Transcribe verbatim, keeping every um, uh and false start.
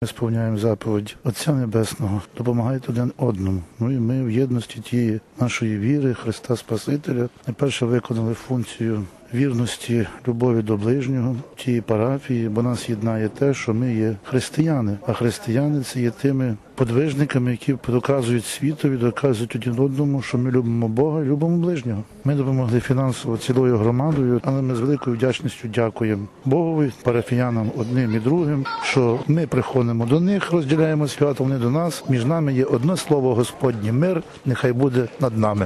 Ми сповняємо заповідь Отця Небесного, допомагайте один одному. Ну і ми в єдності тієї нашої віри, Христа Спасителя, найперше виконали функцію вірності, любові до ближнього, тієї парафії, бо нас єднає те, що ми є християни. А християни – це є тими подвижниками, які доказують світові, доказують один одному, що ми любимо Бога і любимо ближнього. Ми допомогли фінансово цілою громадою, але ми з великою вдячністю дякуємо Богові, парафіянам одним і другим, що ми приходимо до них, розділяємо свято, вони до нас. Між нами є одне слово Господнє – мир, нехай буде над нами.